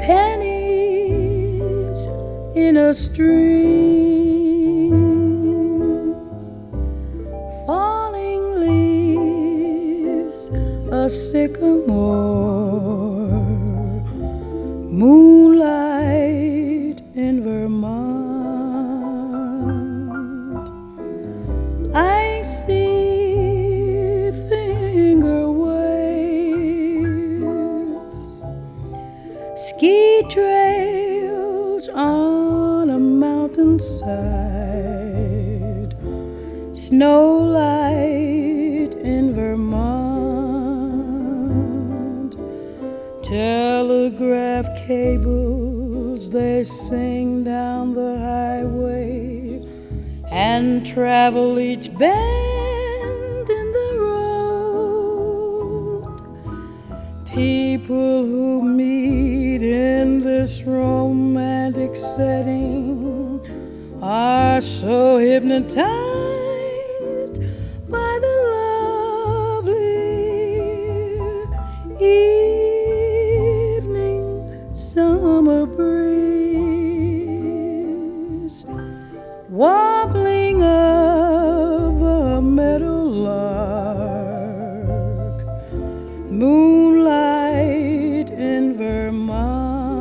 pennies in a stream, falling leaves, a sycamore, moonlight in Vermont. I see finger waves, ski trails on a mountainside, snowlight in Vermont. Telegraph cables, they sing down the highway and travel each bend in the road. People who meet in this romantic setting are so hypnotized by the lovely evening summer breeze, wobbling of a meadowlark, moonlight in Vermont.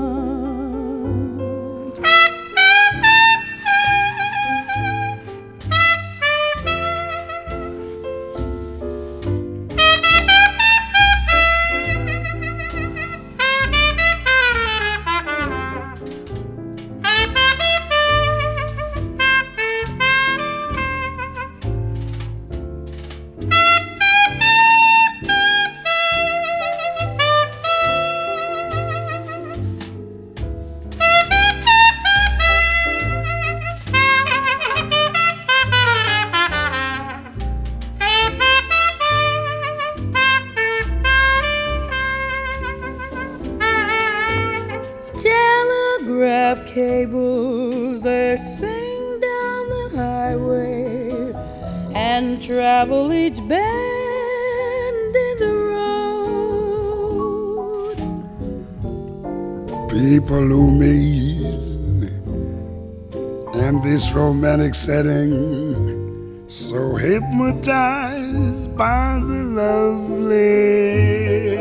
Telegraph cables, they sing down the highway and travel each bend in the road. People who meet in this romantic setting, so hypnotized by the lovely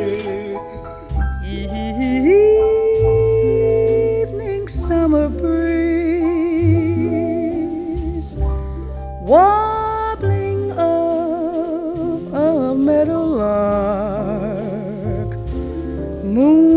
evening summer breeze, wobbling of a meadowlark, moon